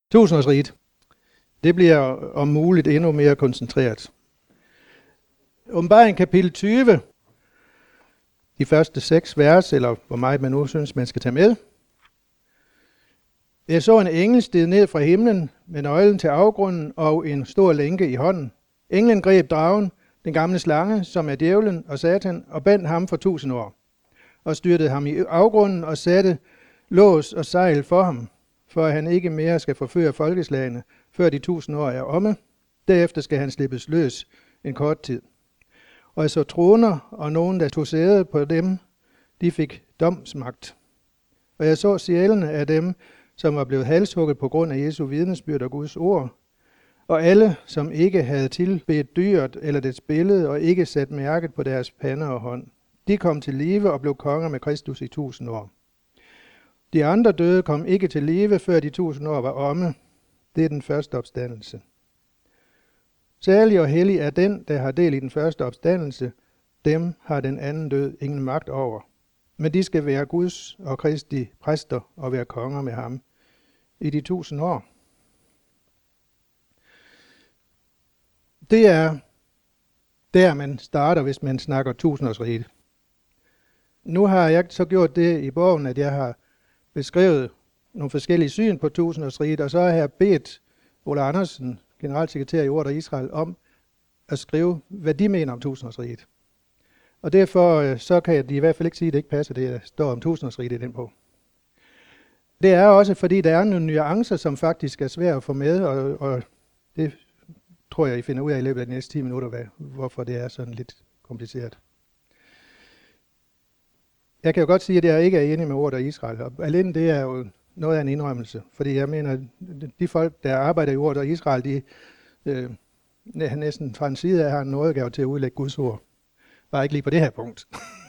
Tusindårsriget. Det bliver om muligt endnu mere koncentreret. Åbenbaring kapitel 20, de første 6 vers, eller hvor meget man nu synes, man skal tage med. Jeg så en engel stige ned fra himlen med nøglen til afgrunden og en stor lænke i hånden. Englen greb dragen, den gamle slange, som er djævlen og satan, og bandt ham for 1000 år, og styrtede ham i afgrunden og satte lås og sejl for ham, for at han ikke mere skal forføre folkeslagene, før de 1000 år er omme. Derefter skal han slippes løs en kort tid. Og jeg så troner, og nogen, der tog sæde på dem, de fik domsmagt. Og jeg så sjælene af dem, som var blevet halshugget på grund af Jesu vidnesbyrd og Guds ord, og alle, som ikke havde tilbedt dyret eller dets billede, og ikke sat mærket på deres pande og hånd, de kom til live og blev konger med Kristus i 1000 år. De andre døde kom ikke til live, før de 1000 år var omme. Det er den første opstandelse. Særlig og hellig er den, der har del i den første opstandelse. Dem har den anden død ingen magt over. Men de skal være Guds og Kristi præster og være konger med ham i de 1000 år. Det er der, man starter, hvis man snakker tusindårsriget. Nu har jeg så gjort det i bogen, at jeg har beskrevet nogle forskellige syn på tusindårsriget, og så har jeg bedt Ole Andersen, generalsekretær i Ord og Israel, om at skrive, hvad de mener om tusindårsriget. Og derfor så kan de i hvert fald ikke sige, at det ikke passer, det der står om tusindårsriget i den bog. Det er også, fordi der er nogle nuancer, som faktisk er svære at få med, og det tror jeg, I finder ud af i løbet af de næste 10 minutter, hvorfor det er sådan lidt kompliceret. Jeg kan jo godt sige, at jeg ikke er enig med Ord og Israel, og alene det er jo noget af en indrømmelse, fordi jeg mener, de folk, der arbejder i Ord og Israel, de næsten fra en side af har en nådegave til at udlægge Guds ord. Bare ikke lige på det her punkt.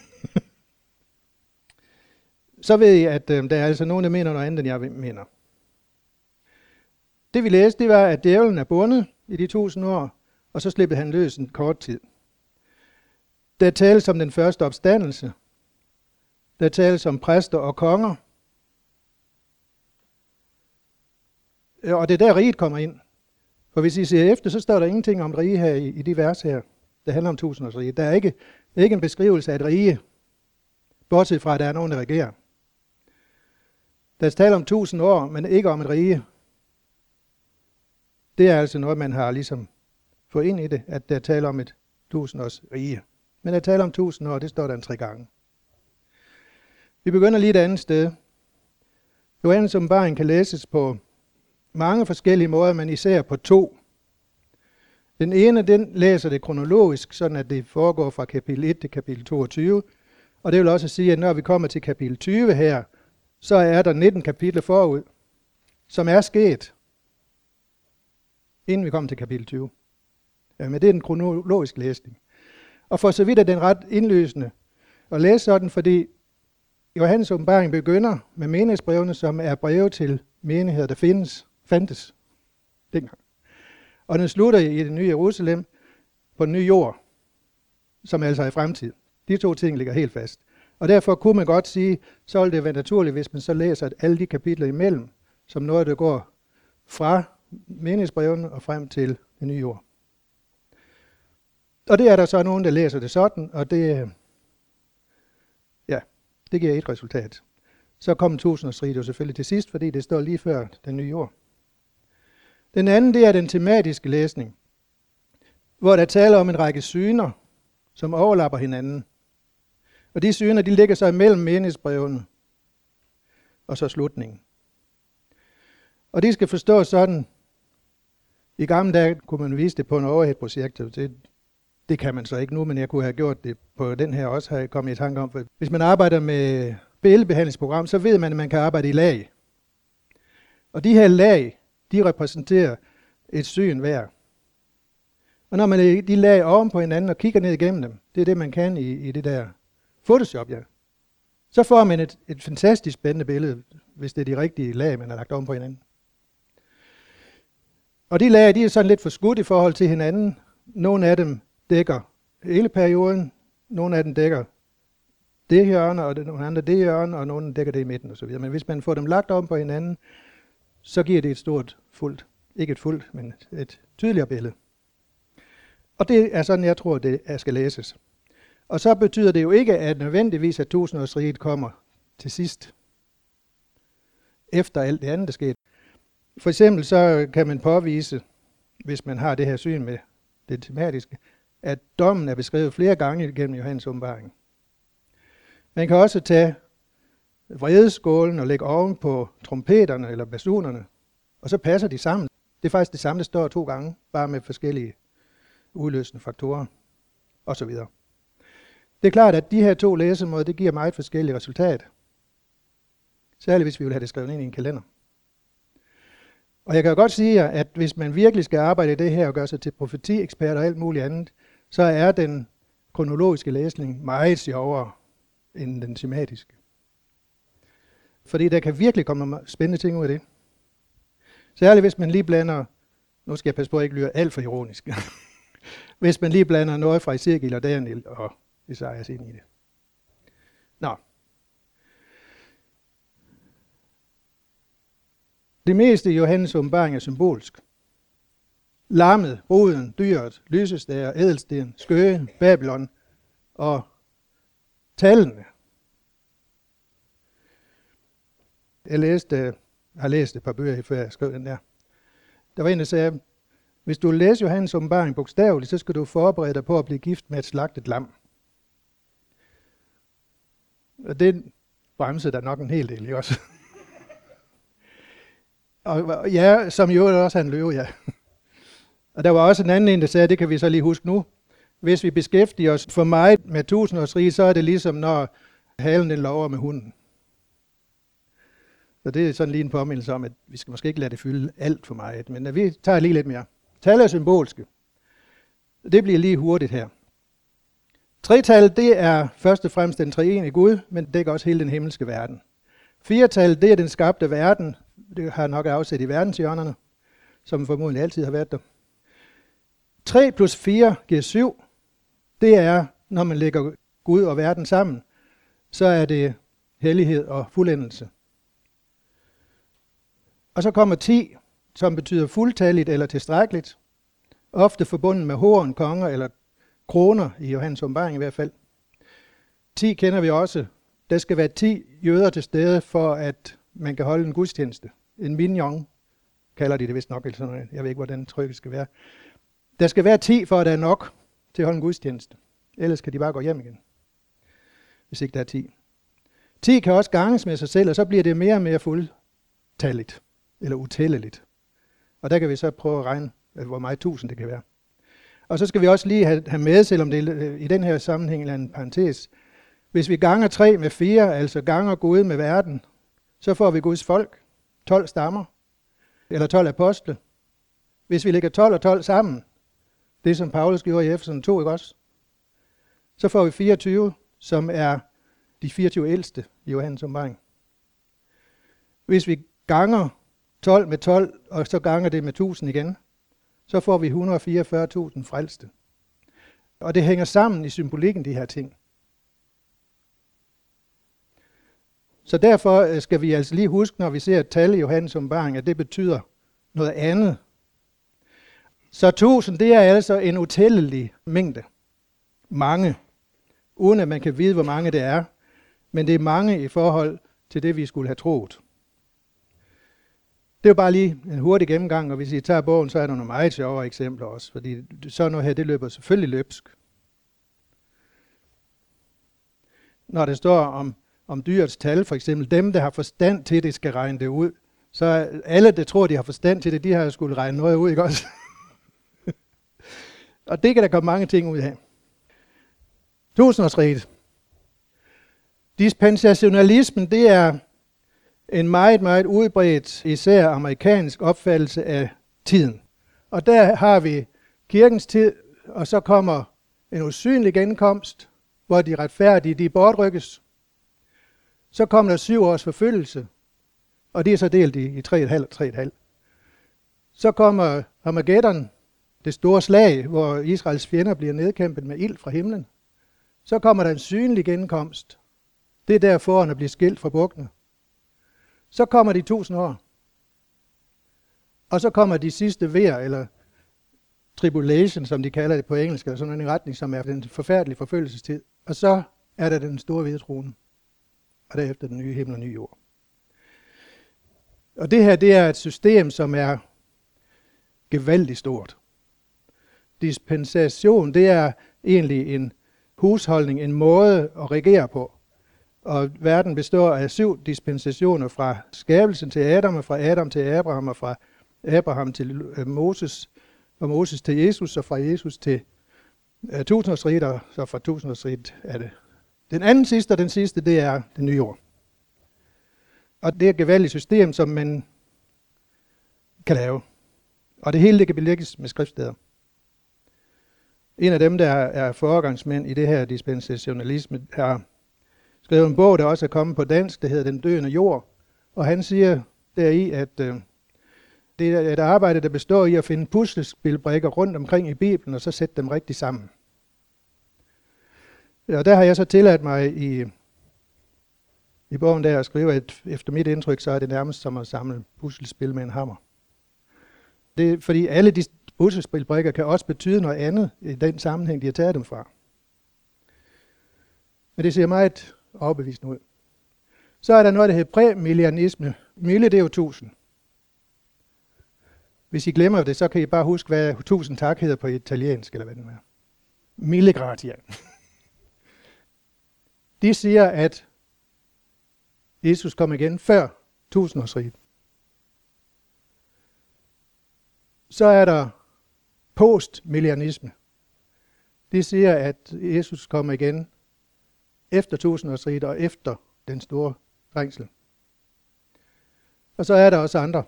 Så ved I, at der er altså nogen, der mener noget andet, end jeg mener. Det vi læste, det var, at djævlen er bundet i de 1000 år, og så slippede han løs en kort tid. Der tales om den første opstandelse. Der tales om præster og konger. Og det er der riget kommer ind. For hvis I ser efter, så står der ingenting om rige her i de vers her. Det handler om tusindårsriget. Der er ikke en beskrivelse af et rige, bortset fra, at der er nogen, der regerer. Der taler om 1000 år, men ikke om et rige. Det er altså noget, man har ligesom fået ind i det, at der taler om et 1000 års rige. Men der taler om 1000 år, det står der 3 gange. Vi begynder lige et andet sted. Johannes åbenbaring kan læses på mange forskellige måder, men især på 2. Den ene, den læser det kronologisk, sådan at det foregår fra kapitel 1 til kapitel 22. Og det vil også sige, at når vi kommer til kapitel 20 her, så er der 19 kapitler forud, som er sket, inden vi kommer til kapitel 20. Men det er den kronologiske læsning. Og for så vidt er den ret indlysende at læse sådan, fordi Johannes åbenbaring begynder med menighedsbrevene, som er breve til menigheder, der fandtes dengang. Og den slutter i det nye Jerusalem på den nye jord, som altså er i fremtid. De 2 ting ligger helt fast. Og derfor kunne man godt sige, så ville det være naturligt, hvis man så læser alle de kapitler imellem, som noget, der går fra menighedsbrevene og frem til den nye jord. Og det er der så nogen, der læser det sådan, og det giver et resultat. Så kommer tusindårsriget jo selvfølgelig til sidst, fordi det står lige før den nye jord. Den anden, det er den tematiske læsning, hvor der taler om en række syner, som overlapper hinanden. Og de syner, de ligger så imellem menighedsbrevene og så slutningen. Og de skal forstås sådan, i gamle dage kunne man vise det på en overhead-projekt, det kan man så ikke nu, men jeg kunne have gjort det på den her også, har jeg kommet i tanke om. For hvis man arbejder med billedbehandlingsprogram, så ved man, at man kan arbejde i lag. Og de her lag, de repræsenterer et syn hver. Og når man lægger de lag oven på hinanden og kigger ned igennem dem, det er det, man kan i det der Photoshop, ja. Så får man et fantastisk spændende billede, hvis det er de rigtige lag, man har lagt oven på hinanden. Og de lag, de er sådan lidt forskudt i forhold til hinanden. Nogle af dem dækker hele perioden, nogle af dem dækker det hjørne, og nogle andre det hjørne, og nogle dækker det i midten osv. Men hvis man får dem lagt oven på hinanden, så giver det et stort fuldt. Ikke et fuldt, men et tydeligere billede. Og det er sådan, jeg tror, det skal læses. Og så betyder det jo ikke, at nødvendigvis, at tusindårsriget kommer til sidst. Efter alt det andet, der skete. For eksempel så kan man påvise, hvis man har det her syn med det tematiske, at dommen er beskrevet flere gange gennem Johannes åbenbaring. Man kan også tage vredeskålen og lægge oven på trompeterne eller basunerne, og så passer de sammen. Det er faktisk det samme, der står 2 gange, bare med forskellige udløsende faktorer osv. Det er klart, at de her 2 læsemåder, det giver meget forskellige resultat. Særligt hvis vi vil have det skrevet ind i en kalender. Og jeg kan godt sige jer, at hvis man virkelig skal arbejde i det her og gøre sig til profetiekspert og alt muligt andet, så er den kronologiske læsning meget sjovere end den tematiske. Fordi der kan virkelig komme spændende ting ud af det. Særligt hvis man lige blander, nu skal jeg passe på at ikke lyde alt for ironisk, hvis man lige blander noget fra Ezekiel og Daniel og Esajas ind i det. Nå. Det meste i Johannes åbenbaring er symbolsk. Lammet, bruden, dyret, lysestager, ædelsten, skøge, Babylon og tallene. Jeg har læst et par bøger, før jeg skrev den der. Der var en, der sagde, hvis du læser Johannes åbenbaring bogstaveligt, så skal du forberede dig på at blive gift med et slagtet lam. Og det bremsede der nok en hel del, ikke også? Og ja, som jo også er en løve, ja. Og der var også en anden en, der sagde, det kan vi så lige huske nu. Hvis vi beskæftiger os for meget med tusindårsriget, så er det ligesom, når halen den lover med hunden. Så det er sådan lige en påmindelse om, at vi skal måske ikke lade det fylde alt for meget. Men vi tager lige lidt mere. Tal er symbolske. Det bliver lige hurtigt her. Tretal, det er først og fremmest den treenige Gud, men det dækker også hele den himmelske verden. Firetal, det er den skabte verden. Det har nok afsæt i verdenshjørnerne, som formodentlig altid har været der. 3 plus 4 giver 7. Det er, når man lægger Gud og verden sammen, så er det hellighed og fuldendelse. Og så kommer 10, som betyder fuldtalligt eller tilstrækkeligt. Ofte forbundet med horn, konger eller kroner, i Johannes åbenbaring i hvert fald. 10 kender vi også. Der skal være 10 jøder til stede, for at man kan holde en gudstjeneste. En minyan, kalder de det vist nok. Eller sådan noget. Jeg ved ikke, hvordan trykket skal være. Der skal være 10, for at der er nok til at holde en gudstjeneste. Ellers kan de bare gå hjem igen, hvis ikke der er 10. 10 kan også ganges med sig selv, og så bliver det mere og mere fuldtalligt, eller utælleligt. Og der kan vi så prøve at regne, hvor meget 1000 det kan være. Og så skal vi også lige have med, selvom det er i den her sammenhæng eller en parentes. Hvis vi ganger 3 med 4, altså ganger Gud med verden, så får vi Guds folk, 12 stammer, eller 12 apostle. Hvis vi lægger 12 og 12 sammen, det som Paulus gjorde i Efeserne 2, ikke også? Så får vi 24, som er de 24 ældste i Johannes åbenbaring. Hvis vi ganger 12 med 12, og så ganger det med 1000 igen, så får vi 144.000 frelste. Og det hænger sammen i symbolikken, de her ting. Så derfor skal vi altså lige huske, når vi ser et tal i Johannes åbenbaring, at det betyder noget andet. Så 1000, det er altså en utællelig mængde. Mange. Uden at man kan vide, hvor mange det er. Men det er mange i forhold til det, vi skulle have troet. Det er jo bare lige en hurtig gennemgang, og hvis I tager bogen, så er der nogle meget sjovere eksempler også. Fordi sådan noget her, det løber selvfølgelig løbsk. Når det står om dyrets tal, for eksempel, dem, der har forstand til det, skal regne det ud. Så alle, der tror, de har forstand til det, de har skulle regne noget ud, ikke også? Og det kan der komme mange ting ud af. Tusindårsriget. Dispensationalismen, det er en meget, meget udbredt, især amerikansk opfattelse af tiden. Og der har vi kirkens tid, og så kommer en usynlig genkomst, hvor de retfærdige, de bortrykkes. Så kommer der 7 års forfølgelse, og det er så delt i 3,5 og 3,5. Så kommer Armageddon, det store slag, hvor Israels fjender bliver nedkæmpet med ild fra himlen. Så kommer der en synlig genkomst. Det er der foran at blive skilt fra bukkene. Så kommer de 1000 år. Og så kommer de sidste vejr, eller tribulation, som de kalder det på engelsk, eller sådan en retning, som er den forfærdelige forfølgelsestid. Og så er der den store hvide trone, og derefter den nye himmel og ny jord. Og det her, det er et system, som er gevaldigt stort. Dispensation, det er egentlig en husholdning, en måde at regere på. Og verden består af 7 dispensationer fra skabelsen til Adam, og fra Adam til Abraham, og fra Abraham til Moses, og Moses til Jesus, og fra Jesus til tusindårsriget, og så fra tusindårsriget er det. Den anden sidste, og den sidste, det er den nye jord. Og det er et gevaldigt system, som man kan lave. Og det hele det kan belægges med skriftsteder. En af dem, der er foregangsmænd i det her dispensationalisme, har skrevet en bog, der også er kommet på dansk, der hedder Den døende jord. Og han siger deri, at det er et arbejde, der består i at finde puslespilbrikker rundt omkring i Bibelen, og så sætte dem rigtig sammen. Og der har jeg så tilladt mig i bogen der at skrive, at efter mit indtryk, så er det nærmest som at samle puslespil med en hammer. Det er, fordi alle de puslespilbrikker kan også betyde noget andet i den sammenhæng, de har taget dem fra. Men det ser meget overbevisende ud. Så er der noget, der hedder præmillianisme. Mille, det er jo 1000. Hvis I glemmer det, så kan I bare huske, hvad 1000 tak hedder på italiensk, eller hvad det er. Mille gratia. De siger, at Jesus kom igen før 1000-årsriget. Så er der postmillianisme. De siger, at Jesus kommer igen efter 1000-årsriget og efter den store trængsel. Og så er der også andre.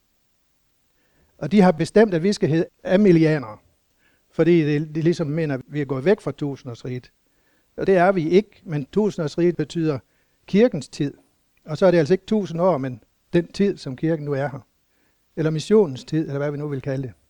Og de har bestemt, at vi skal hedde amillianere, fordi de ligesom mener, at vi er gået væk fra 1000-årsriget. Og det er vi ikke, men 1000-årsriget betyder kirkens tid. Og så er det altså ikke 1000 år, men den tid, som kirken nu er her. Eller missionens tid, eller hvad vi nu vil kalde det.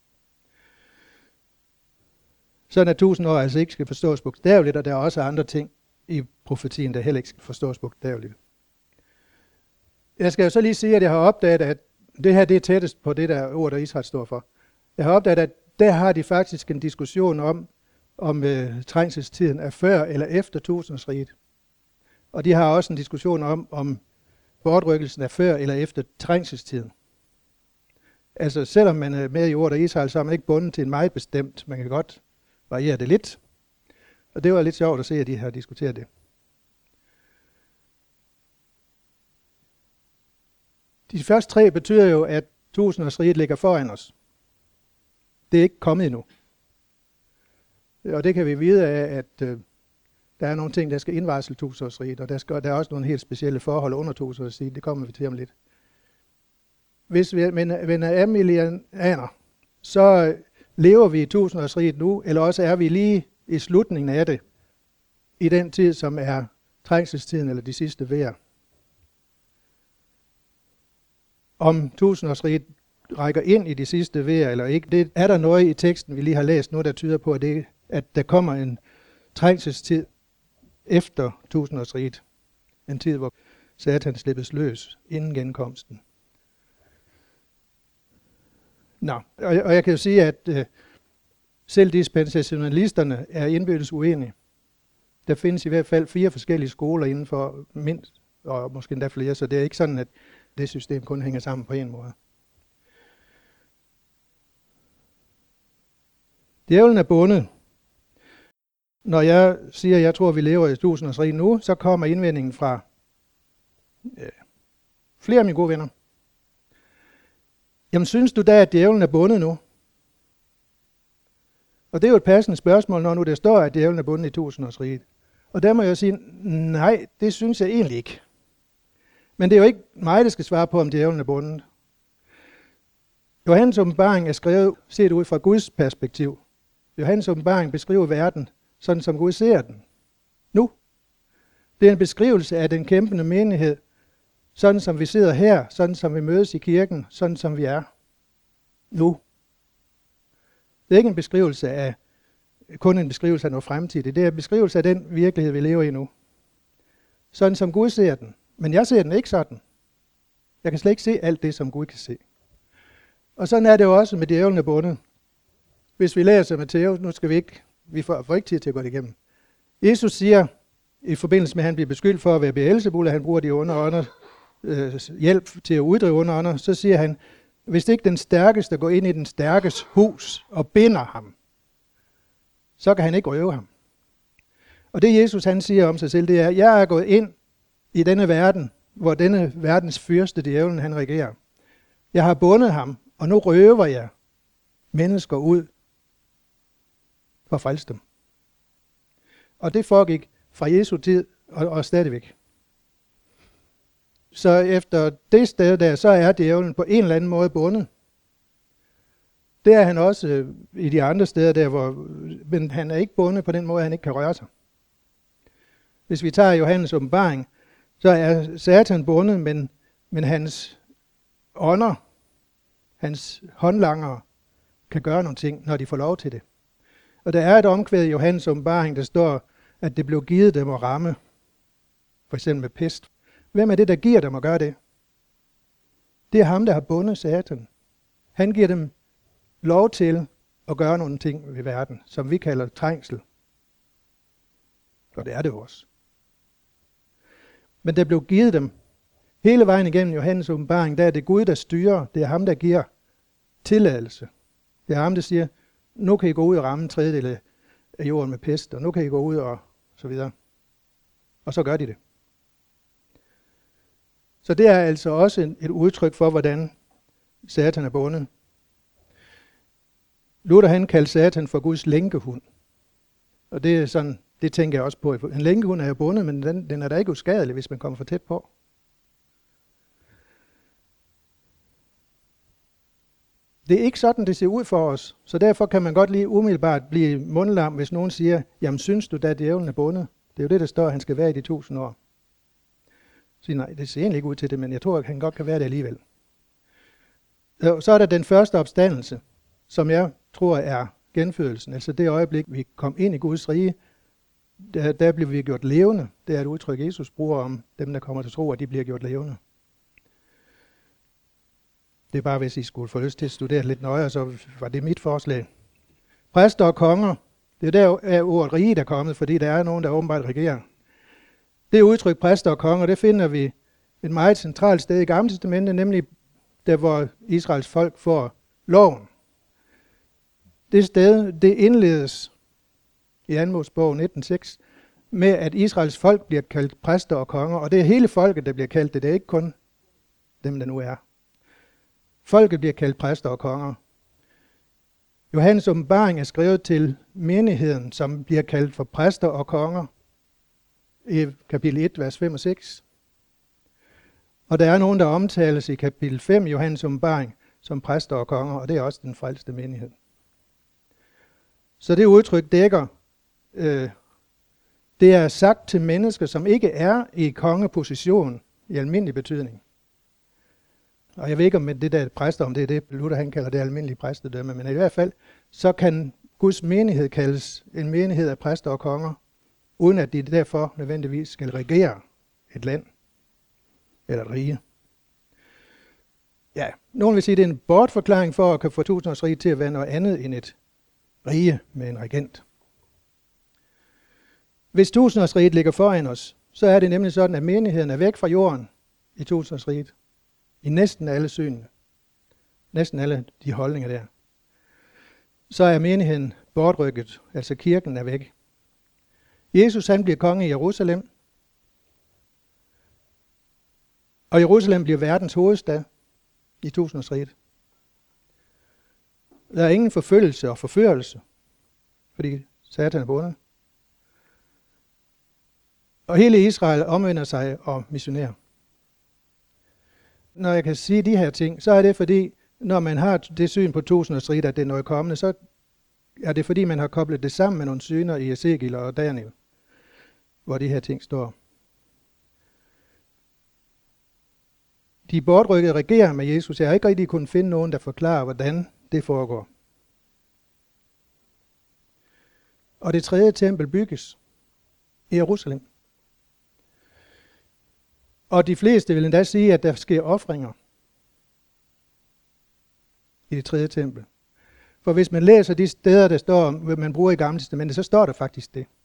Sådan at 1000 år altså ikke skal forstås bogstaveligt, og der er også andre ting i profetien, der heller ikke skal forstås bogstaveligt. Jeg skal jo så lige sige, at jeg har opdaget, at det her det er tættest på det der ord, der Israel står for. Jeg har opdaget, at der har de faktisk en diskussion om trængselstiden er før eller efter 1000-årsriget. Og de har også en diskussion om bortrykkelsen er før eller efter trængselstiden. Altså selvom man er med i ordet Israel, så er man ikke bundet til en meget bestemt. Man kan godt variere det lidt. Og det var lidt sjovt at se, at de har diskuteret det. De første 3 betyder jo, at 1000-årsriget ligger foran os. Det er ikke kommet endnu. Og det kan vi vide af, at der er nogle ting, der skal indvarsle 1000-årsriget, og der er også nogle helt specielle forhold under 1000-årsriget. Det kommer vi til om lidt. Hvis vi er amillianer, så lever vi i 1000-årsriget nu, eller også er vi lige i slutningen af det, i den tid, som er trængselstiden eller de sidste vejr. Om 1000-årsriget rækker ind i de sidste vejr eller ikke, det er der noget i teksten, vi lige har læst nu, der tyder på, at der kommer en trængselstid efter 1000-årsriget. En tid, hvor Satan slippes løs inden genkomsten. Nå, og jeg kan jo sige, at selv dispensationalisterne er indbyrdes uenige. Der findes i hvert fald 4 forskellige skoler inden for mindst, og måske endda flere, så det er ikke sådan, at det system kun hænger sammen på en måde. Djævlen er bundet. Når jeg siger, at jeg tror, at vi lever i 1000-årsriget nu, så kommer indvendingen fra flere af mine gode venner. Jamen, synes du da, at djævlen er bundet nu? Og det er jo et passende spørgsmål, når nu der står, at djævlen er bundet i 1000-årsriget. Og der må jeg sige, nej, det synes jeg egentlig ikke. Men det er jo ikke mig, der skal svare på, om djævlen er bundet. Johannes åbenbaring er skrevet set ud fra Guds perspektiv. Johannes åbenbaring beskriver verden, sådan som Gud ser den. Nu. Det er en beskrivelse af den kæmpende menighed, sådan som vi sidder her, sådan som vi mødes i kirken, sådan som vi er. Nu. Det er ikke en beskrivelse af, kun en beskrivelse af noget fremtidigt. Det er en beskrivelse af den virkelighed, vi lever i nu. Sådan som Gud ser den. Men jeg ser den ikke sådan. Jeg kan slet ikke se alt det, som Gud kan se. Og sådan er det jo også med djævlen er bundet. Hvis vi læser Matthæus, nu skal vi får ikke tid til at gå det igennem. Jesus siger, i forbindelse med, at han bliver beskyldt for at være Beelzebul, at han bruger de onde ånder hjælp til at uddrive onde ånder, så siger han, hvis ikke den stærkeste går ind i den stærkes hus og binder ham, så kan han ikke røve ham. Og det Jesus han siger om sig selv, det er, jeg er gået ind i denne verden, hvor denne verdens fyrste djævlen han regerer. Jeg har bundet ham, og nu røver jeg mennesker ud for at frelse dem. Og det foregik fra Jesu tid og stadigvæk. Så efter det sted der, så er djævlen på en eller anden måde bundet. Det er han også i de andre steder der, men han er ikke bundet på den måde, at han ikke kan røre sig. Hvis vi tager Johannes åbenbaring, så er Satan bundet, men hans ånder, hans håndlangere, kan gøre nogle ting, når de får lov til det. Og der er et omkvæd i Johannes åbenbaring, der står, at det blev givet dem at ramme, for eksempel med pest. Hvem er det, der giver dem at gøre det? Det er ham, der har bundet Satan. Han giver dem lov til at gøre nogle ting ved verden, som vi kalder trængsel. Og det er det også. Men der blev givet dem hele vejen igennem Johannes åbenbaring, der er det Gud, der styrer. Det er ham, der giver tilladelse. Det er ham, der siger, nu kan I gå ud og ramme en tredjedel af jorden med pest, og nu kan I gå ud og så videre. Og så gør de det. Så det er altså også et udtryk for, hvordan Satan er bundet. Luther han kaldte Satan for Guds lænkehund. Og det er sådan, det tænker jeg også på. En lænkehund er jo bundet, men den er da ikke uskadelig, hvis man kommer for tæt på. Det er ikke sådan, det ser ud for os. Så derfor kan man godt lige umiddelbart blive mundlam, hvis nogen siger, jamen synes du, da djævlen er bundet? Det er jo det, der står, at han skal være i de 1000 år. Så siger, nej, det ser egentlig ikke ud til det, men jeg tror, at han godt kan være det alligevel. Så er der den første opstandelse, som jeg tror er genfødelsen. Altså det øjeblik, vi kom ind i Guds rige, der blev vi gjort levende. Det er et udtryk, Jesus bruger om dem, der kommer til tro, at de bliver gjort levende. Det er bare, hvis I skulle få lyst til at studere lidt nøjere, så var det mit forslag. Præster og konger, det er der ordet rige, der er kommet, fordi der er nogen, der åbenbart regerer. Det udtryk præster og konger, det finder vi et meget centralt sted i Gamle Testamentet, nemlig der, hvor Israels folk får loven. Det sted, det indledes i 2. Mosebog 19:6 med, at Israels folk bliver kaldt præster og konger, og det er hele folket, der bliver kaldt det. Det er ikke kun dem, der nu er. Folket bliver kaldt præster og konger. Johannes åbenbaring er skrevet til menigheden, som bliver kaldt for præster og konger i kapitel 1, vers 5 og 6. Og der er nogen, der omtales i kapitel 5 i Johannes åbenbaring som præster og konger, og det er også den frelste menighed. Så det udtryk dækker, det er sagt til mennesker, som ikke er i kongeposition i almindelig betydning. Og jeg ved ikke, om det der præster, om det er det, Luther han kalder det almindelige præstedømme, men i hvert fald, så kan Guds menighed kaldes en menighed af præster og konger, uden at de derfor nødvendigvis skal regere et land eller et rige. Ja, nogen vil sige, at det er en bortforklaring for at kan få 1000-årsriget til at være noget andet end et rige med en regent. Hvis 1000-årsriget ligger foran os, så er det nemlig sådan, at menigheden er væk fra jorden i 1000-årsriget. I næsten alle synene. Næsten alle de holdninger der. Så er menigheden bortrykket, altså kirken er væk. Jesus han bliver konge i Jerusalem. Og Jerusalem bliver verdens hovedstad i 1000-årsriget. Der er ingen forfølgelse og forførelse, fordi Satan er bundet. Og hele Israel omvender sig og missionerer. Når jeg kan sige de her ting, så er det fordi, når man har det syn på 1000-årsriget, at det er noget kommende, så er det fordi, man har koblet det sammen med nogle syner i Ezekiel og Daniel, hvor de her ting står. De bortrykkede regerer med Jesus. Jeg har ikke rigtig kunnet finde nogen, der forklarer, hvordan det foregår. Og det 3. tempel bygges i Jerusalem. Og de fleste vil endda sige, at der sker ofringer i det 3. tempel. For hvis man læser de steder, der står, hvad man bruger i Gamle Testamentet, så står der faktisk det.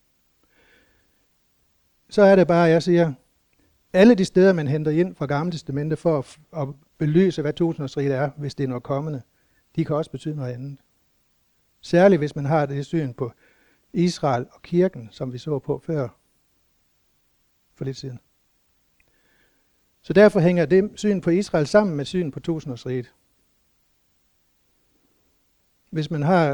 Så er det bare, jeg siger, alle de steder, man henter ind fra Gamle Testamentet for at belyse, hvad tusindårsriget er, hvis det er noget kommende, de kan også betyde noget andet. Særligt hvis man har det syn på Israel og kirken, som vi så på før for lidt siden. Så derfor hænger det syn på Israel sammen med syn på tusindårsriget. Hvis man har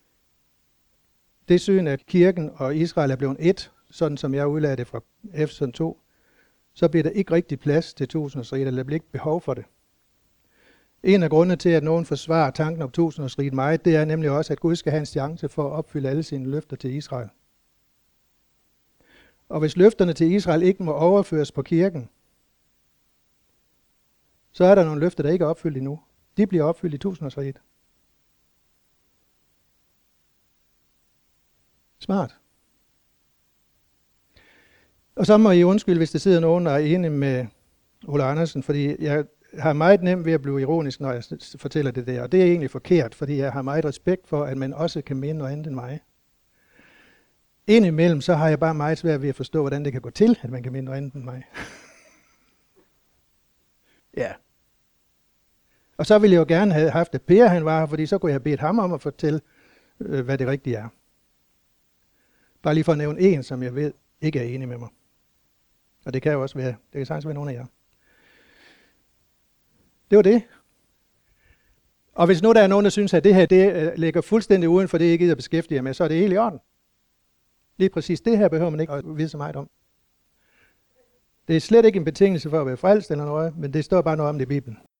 det syn, at kirken og Israel er blevet ét, sådan som jeg udlagde det fra Efeson 2, så bliver der ikke rigtig plads til tusindårsriget, eller der bliver ikke behov for det. En af grundene til, at nogen forsvarer tanken om tusindårsriget meget, det er nemlig også, at Gud skal have en chance for at opfylde alle sine løfter til Israel. Og hvis løfterne til Israel ikke må overføres på kirken, så er der nogle løfter, der ikke er opfyldt endnu. De bliver opfyldt i tusindårsriget. Smart. Og så må I undskylde, hvis der sidder nogen, der er enige med Ole Andersen, fordi jeg har meget nemt ved at blive ironisk, når jeg fortæller det der. Og det er egentlig forkert, fordi jeg har meget respekt for, at man også kan mene noget andet end mig. Indimellem så har jeg bare meget svært ved at forstå, hvordan det kan gå til, at man kan mene noget andet end mig. Ja. Og så ville jeg jo gerne have haft, at Per han var her, fordi så kunne jeg have bedt ham om at fortælle, hvad det rigtige er. Bare lige for at nævne en, som jeg ved ikke er enig med mig. Og det kan jo også være, det kan sagtens være nogen af jer. Det var det. Og hvis nu der er nogen, der synes, at det her det ligger fuldstændig uden for det, jeg gider beskæftige jer med, så er det helt i orden. Lige præcis det her behøver man ikke at vide så meget om. Det er slet ikke en betingelse for at være frelst eller noget, men det står bare noget om det i Bibelen.